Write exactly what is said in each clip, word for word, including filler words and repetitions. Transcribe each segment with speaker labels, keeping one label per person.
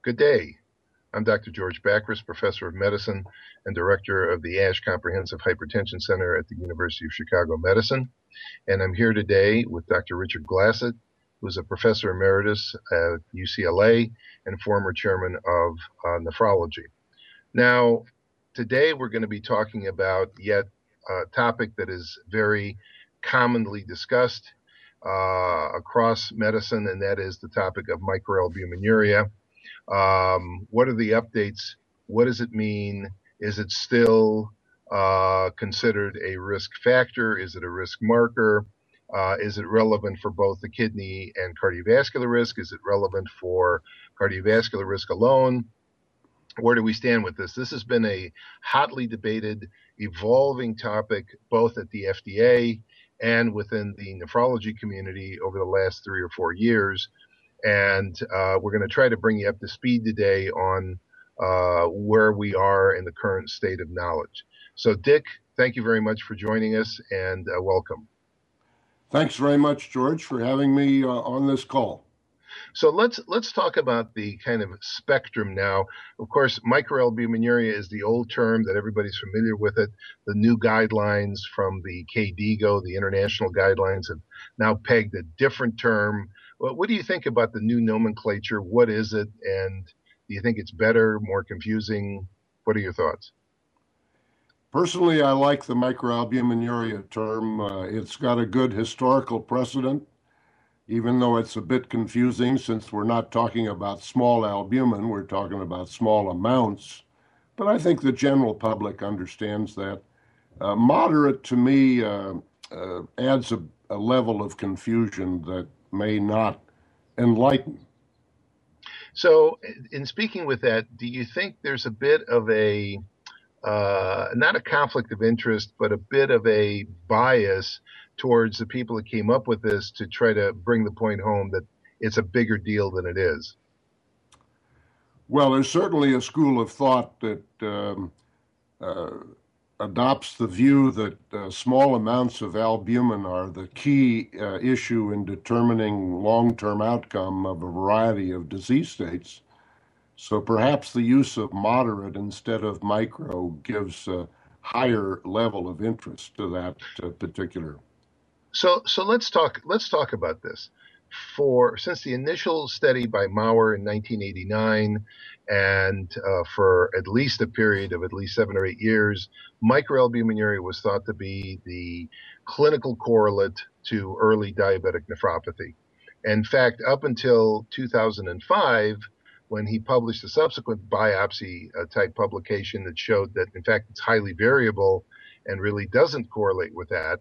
Speaker 1: Good day. I'm Doctor George Bacris, Professor of Medicine and Director of the ASH Comprehensive Hypertension Center at the University of Chicago Medicine. And I'm here today with Doctor Richard Glassett, who's a Professor Emeritus at U C L A and former Chairman of uh, Nephrology. Now, today we're going to be talking about yet a topic that is very commonly discussed uh, across medicine, and that is the topic of microalbuminuria. Um, what are the updates? What does it mean? Is it still uh, considered a risk factor? Is it a risk marker? Uh, is it relevant for both the kidney and cardiovascular risk? Is it relevant for cardiovascular risk alone? Where do we stand with this? This has been a hotly debated, evolving topic, both at the F D A and within the nephrology community over the last three or four years. And uh, we're going to try to bring you up to speed today on uh, where we are in the current state of knowledge. So, Dick, thank you very much for joining us, and uh, welcome.
Speaker 2: Thanks very much, George, for having me uh, on this call.
Speaker 1: So let's let's talk about the kind of spectrum now. Of course, microalbuminuria is the old term that everybody's familiar with it. The new guidelines from the KDIGO, the international guidelines, have now pegged a different term. Well, what do you think about the new nomenclature? What is it? And do you think it's better, more confusing? What are your thoughts?
Speaker 2: Personally, I like the microalbuminuria term. Uh, it's got a good historical precedent, even though it's a bit confusing since we're not talking about small albumin, we're talking about small amounts. But I think the general public understands that. Uh, moderate, to me, uh, uh, adds a, a level of confusion that may not enlighten.
Speaker 1: So in speaking with that, do you think there's a bit of a, uh, not a conflict of interest, but a bit of a bias towards the people that came up with this to try to bring the point home that it's a bigger deal than it is?
Speaker 2: Well, there's certainly a school of thought that um, uh, adopts the view that uh, small amounts of albumin are the key uh, issue in determining long-term outcome of a variety of disease states. So perhaps the use of moderate instead of micro gives a higher level of interest to that uh, particular.
Speaker 1: So, so let's talk. Let's talk about this. For since the initial study by Maurer in nineteen eighty-nine, and uh, for at least a period of at least seven or eight years, microalbuminuria was thought to be the clinical correlate to early diabetic nephropathy. In fact, up until two thousand five, when he published a subsequent biopsy uh, type publication that showed that, in fact, it's highly variable and really doesn't correlate with that.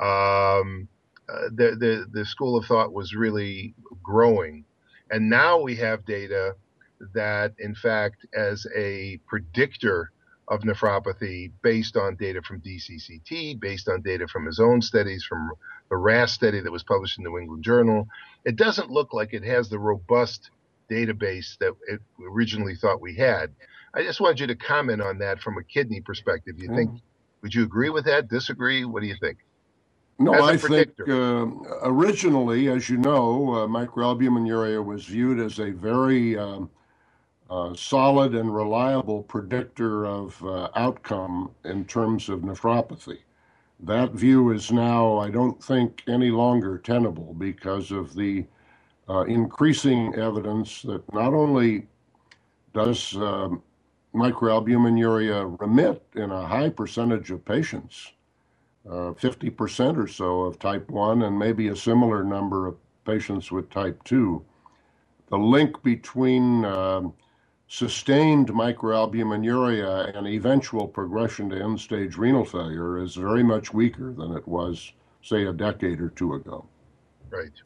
Speaker 1: Um, uh, the, the, the school of thought was really growing. And now we have data that, in fact, as a predictor of nephropathy based on data from D C C T, based on data from his own studies, from the R A S study that was published in the New England Journal, it doesn't look like it has the robust database that it originally thought we had. I just wanted you to comment on that from a kidney perspective. You think, mm. would you agree with that, disagree? What do you think?
Speaker 2: No, I think uh, originally, as you know, uh, microalbuminuria was viewed as a very um, uh, solid and reliable predictor of uh, outcome in terms of nephropathy. That view is now, I don't think, any longer tenable because of the uh, increasing evidence that not only does um, microalbuminuria remit in a high percentage of patients, Uh, fifty percent or so of type one, and maybe a similar number of patients with type two. The link between uh, sustained microalbuminuria and eventual progression to end-stage renal failure is very much weaker than it was, say, a decade or two ago.
Speaker 1: Right.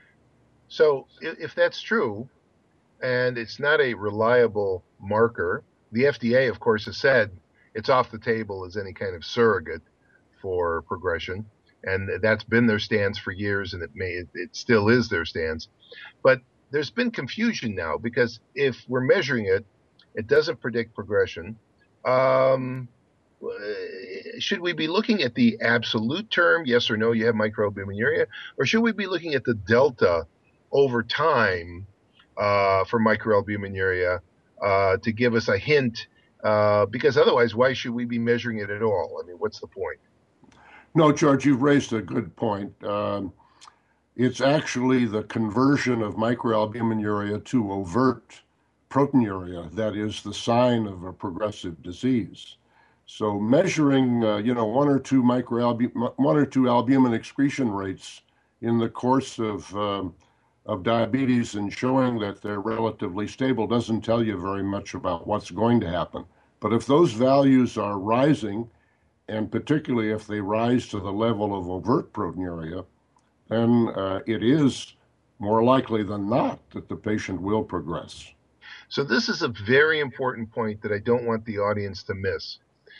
Speaker 1: So if that's true, and it's not a reliable marker, the F D A, of course, has said it's off the table as any kind of surrogate for progression, and that's been their stance for years, and it may it, it still is their stance. But there's been confusion now because if we're measuring it, it doesn't predict progression. Um, should we be looking at the absolute term, yes or no, you have microalbuminuria, or should we be looking at the delta over time uh, for microalbuminuria uh, to give us a hint, uh, because otherwise, why should we be measuring it at all? I mean, what's the point?
Speaker 2: No, George, you've raised a good point. Um, it's actually the conversion of microalbuminuria to overt proteinuria that is the sign of a progressive disease. So measuring, uh, you know, one or two microalbum, one or two albumin excretion rates in the course of um, of diabetes and showing that they're relatively stable doesn't tell you very much about what's going to happen. But if those values are rising, and particularly if they rise to the level of overt proteinuria, then uh, it is more likely than not that the patient will progress.
Speaker 1: So this is a very important point that I don't want the audience to miss.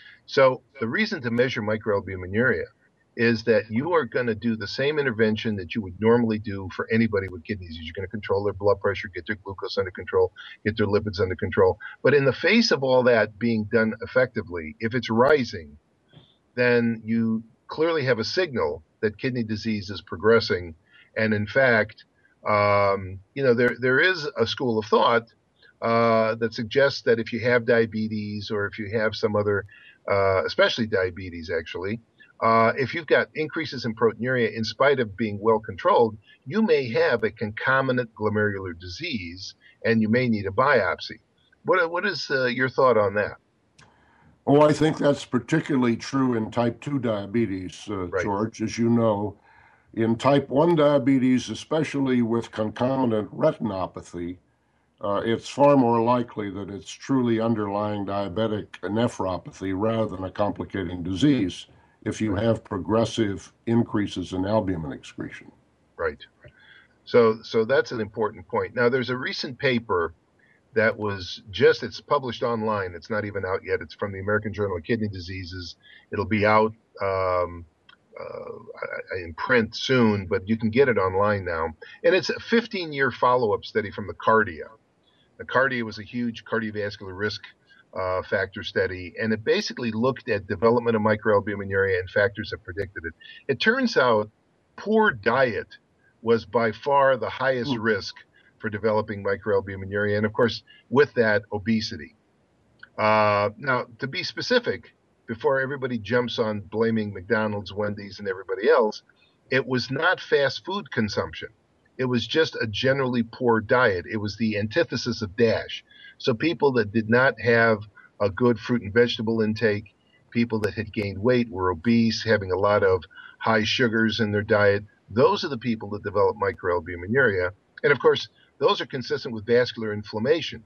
Speaker 1: So the reason to measure microalbuminuria is that you are going to do the same intervention that you would normally do for anybody with kidney disease. You're going to control their blood pressure, get their glucose under control, get their lipids under control. But in the face of all that being done effectively, if it's rising, then you clearly have a signal that kidney disease is progressing. And in fact, um, you know, there there is a school of thought uh, that suggests that if you have diabetes or if you have some other, uh, especially diabetes actually, uh, if you've got increases in proteinuria in spite of being well controlled, you may have a concomitant glomerular disease and you may need a biopsy. What, what is uh, your thought on that?
Speaker 2: Oh, I think that's particularly true in type two diabetes, uh,
Speaker 1: Right.
Speaker 2: George. As you know, in type one diabetes, especially with concomitant retinopathy, uh, it's far more likely that it's truly underlying diabetic nephropathy rather than a complicating disease if you have progressive increases in albumin excretion.
Speaker 1: Right. So, so that's an important point. Now, there's a recent paper that was just, it's published online. It's not even out yet. It's from the American Journal of Kidney Diseases. It'll be out um, uh, in print soon, but you can get it online now. And it's a fifteen-year follow-up study from the CARDIA. The CARDIA was a huge cardiovascular risk uh, factor study, and it basically looked at development of microalbuminuria and factors that predicted it. It turns out poor diet was by far the highest mm. risk for developing microalbuminuria, and of course, with that, obesity. Uh, now, to be specific, before everybody jumps on blaming McDonald's, Wendy's, and everybody else, it was not fast food consumption. It was just a generally poor diet. It was the antithesis of DASH. So people that did not have a good fruit and vegetable intake, people that had gained weight, were obese, having a lot of high sugars in their diet, those are the people that develop microalbuminuria. And of course, those are consistent with vascular inflammation.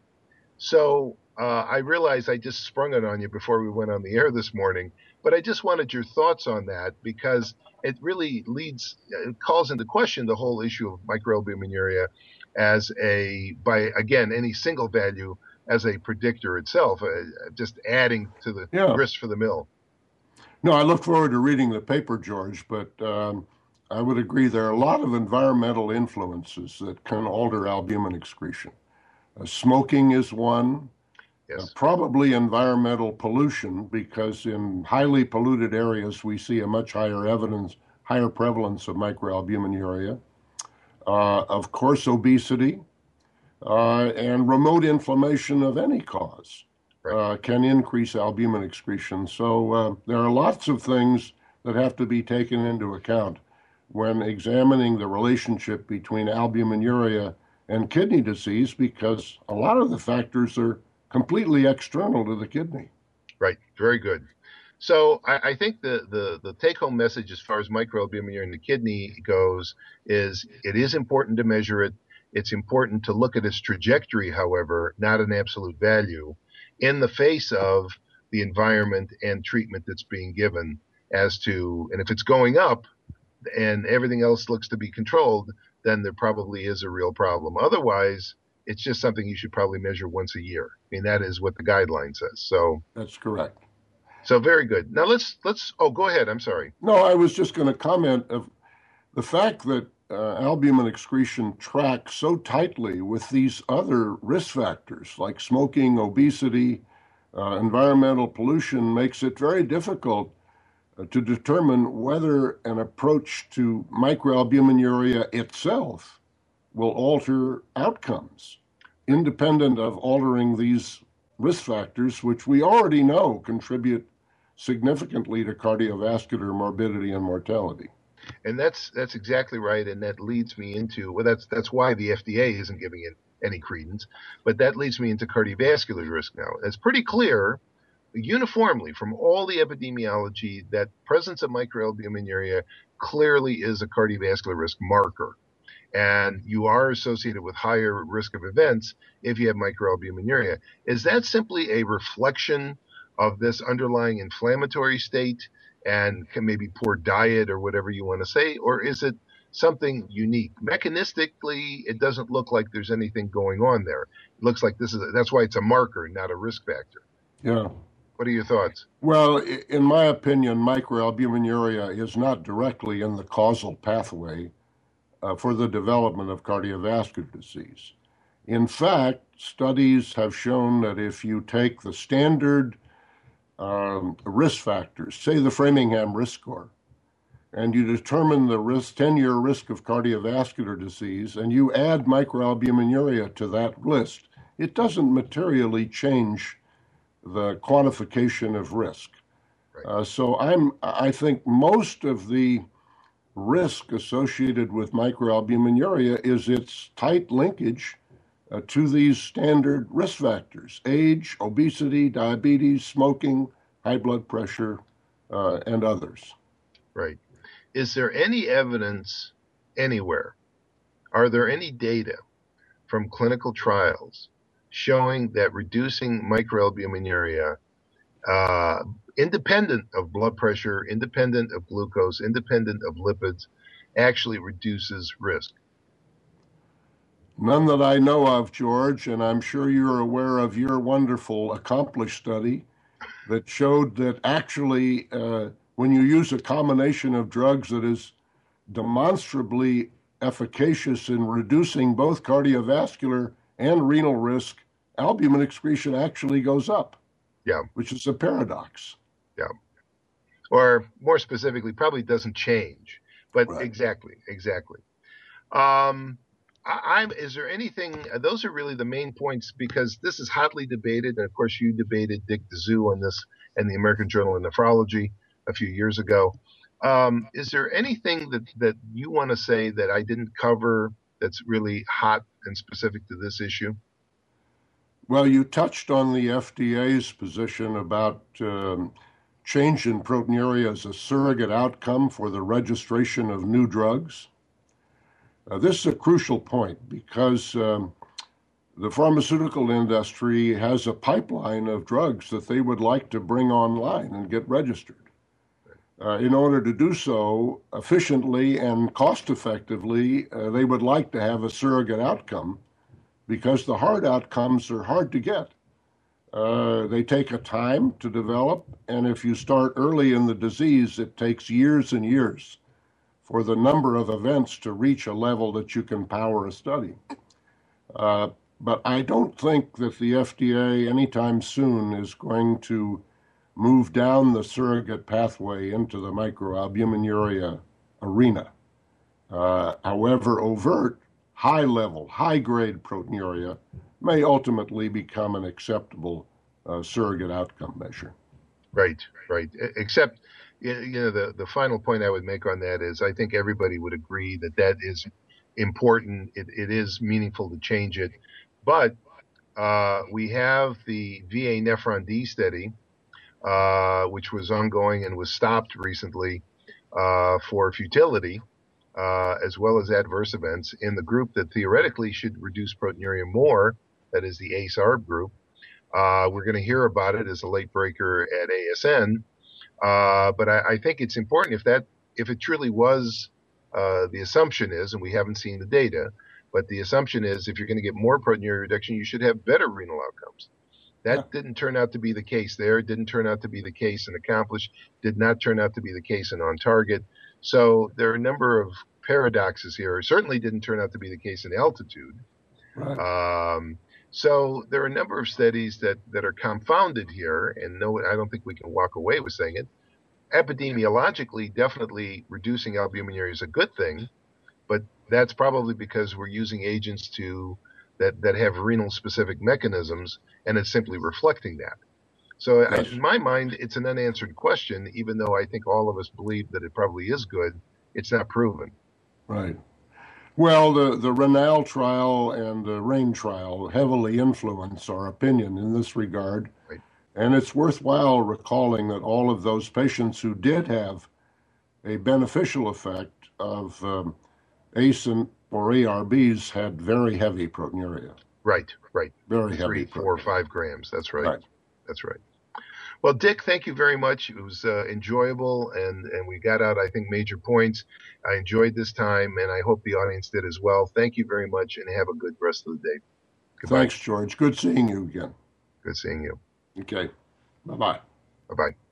Speaker 1: So uh, I realize I just sprung it on you before we went on the air this morning, but I just wanted your thoughts on that because it really leads, it calls into question the whole issue of microalbuminuria as a, by, again, any single value as a predictor itself, uh, just adding to the yeah. risk for the mill.
Speaker 2: No, I look forward to reading the paper, George, but um, I would agree there are a lot of environmental influences that can alter albumin excretion. Uh, smoking is one.
Speaker 1: Yes.
Speaker 2: Uh, probably environmental pollution, because in highly polluted areas we see a much higher evidence, higher prevalence of microalbuminuria. Uh, of course, obesity uh, and remote inflammation of any cause
Speaker 1: right.
Speaker 2: uh, can increase albumin excretion. So uh, there are lots of things that have to be taken into account when examining the relationship between albuminuria and kidney disease, because a lot of the factors are completely external to the kidney.
Speaker 1: Right. Very good. So I, I think the, the, the take-home message as far as microalbuminuria in the kidney goes is it is important to measure it. It's important to look at its trajectory, however, not an absolute value, in the face of the environment and treatment that's being given as to, and if it's going up and everything else looks to be controlled, then there probably is a real problem. Otherwise, it's just something you should probably measure once a year. I mean, that is what the guideline says. So
Speaker 2: that's correct.
Speaker 1: So very good. Now let's let's. Oh, go ahead. I'm sorry.
Speaker 2: No, I was just going to comment of the fact that uh, albumin excretion tracks so tightly with these other risk factors like smoking, obesity, uh, environmental pollution makes it very difficult uh, to determine whether an approach to microalbuminuria itself will alter outcomes. independent of altering these risk factors, which we already know contribute significantly to cardiovascular morbidity and mortality.
Speaker 1: And that's that's exactly right, and that leads me into well, that's that's why the F D A isn't giving it any credence, but that leads me into cardiovascular risk now. It's pretty clear, uniformly from all the epidemiology, that presence of microalbuminuria clearly is a cardiovascular risk marker, and you are associated with higher risk of events if you have microalbuminuria. Is that simply a reflection of this underlying inflammatory state and can maybe poor diet or whatever you want to say, or is it something unique? Mechanistically, it doesn't look like there's anything going on there. It looks like this is a, that's why it's a marker, not a risk factor.
Speaker 2: Yeah.
Speaker 1: What are your thoughts?
Speaker 2: Well, in my opinion, microalbuminuria is not directly in the causal pathway uh, for the development of cardiovascular disease. In fact, studies have shown that if you take the standard um, risk factors, say the Framingham risk score, and you determine the risk, ten-year risk of cardiovascular disease, and you add microalbuminuria to that list, it doesn't materially change the quantification of risk.
Speaker 1: Right.
Speaker 2: Uh, so I'm, I think most of the risk associated with microalbuminuria is its tight linkage uh, to these standard risk factors: age, obesity, diabetes, smoking, high blood pressure, uh, and others.
Speaker 1: Right. Is there any evidence anywhere? Are there any data from clinical trials showing that reducing microalbuminuria, uh, independent of blood pressure, independent of glucose, independent of lipids, actually reduces risk?
Speaker 2: None that I know of, George, and I'm sure you're aware of your wonderful accomplished study that showed that actually uh, when you use a combination of drugs that is demonstrably efficacious in reducing both cardiovascular and renal risk, albumin excretion actually goes up.
Speaker 1: Yeah.
Speaker 2: Which is a paradox.
Speaker 1: Yeah. Or more specifically, probably doesn't change. But right. exactly, exactly. Um, I, I'm, is there anything, those are really the main points, because this is hotly debated. And of course, you debated Dick DeZoo on this in the American Journal of Nephrology a few years ago. Um, is there anything that, that you want to say that I didn't cover that's really hot and specific to this issue?
Speaker 2: Well, you touched on the F D A's position about um, change in proteinuria as a surrogate outcome for the registration of new drugs. Uh, this is a crucial point because um, the pharmaceutical industry has a pipeline of drugs that they would like to bring online and get registered. Uh, in order to do so efficiently and cost-effectively, uh, they would like to have a surrogate outcome because the hard outcomes are hard to get. Uh, they take a time to develop, and if you start early in the disease, it takes years and years for the number of events to reach a level that you can power a study. Uh, but I don't think that the F D A anytime soon is going to move down the surrogate pathway into the microalbuminuria arena. Uh, however, overt, high-level, high-grade proteinuria may ultimately become an acceptable uh, surrogate outcome measure.
Speaker 1: Right, right. Except, you know, the, the final point I would make on that is I think everybody would agree that that is important. It, it is meaningful to change it. But uh, we have the V A Nephron D study, uh, which was ongoing and was stopped recently uh, for futility, uh, as well as adverse events in the group that theoretically should reduce proteinuria more, that is the A C E A R B group. Uh, we're going to hear about it as a late breaker at A S N. Uh, but I, I think it's important if that, if it truly was, uh, the assumption is, and we haven't seen the data, but the assumption is if you're going to get more proteinuria reduction, you should have better renal outcomes. That yeah. didn't turn out to be the case there. It didn't turn out to be the case in ACCOMPLISH, did not turn out to be the case in OnTarget. So there are a number of paradoxes here. It certainly didn't turn out to be the case in ALTITUDE. Right. Um, so there are a number of studies that, that are confounded here, and no, I don't think we can walk away with saying it. Epidemiologically, definitely reducing albuminuria is a good thing, but that's probably because we're using agents to that, that have renal specific mechanisms, and it's simply reflecting that. So
Speaker 2: Yes.
Speaker 1: I, in my mind, it's an unanswered question, even though I think all of us believe that it probably is good. It's not proven.
Speaker 2: Right. Well, the, the RENAL trial and the RAIN trial heavily influence our opinion in this regard.
Speaker 1: Right.
Speaker 2: And it's worthwhile recalling that all of those patients who did have a beneficial effect of um, A C E or A R Bs had very heavy proteinuria.
Speaker 1: Right, right.
Speaker 2: Very
Speaker 1: Three,
Speaker 2: heavy.
Speaker 1: four,
Speaker 2: proteinuria.
Speaker 1: five grams. That's right.
Speaker 2: Right.
Speaker 1: That's right. Well, Dick, thank you very much. It was uh, enjoyable, and, and we got out, I think, major points. I enjoyed this time, and I hope the audience did as well. Thank you very much, and have a good rest of the day. Goodbye.
Speaker 2: Thanks, George. Good seeing you again.
Speaker 1: Good seeing you.
Speaker 2: Okay. Bye-bye.
Speaker 1: Bye-bye.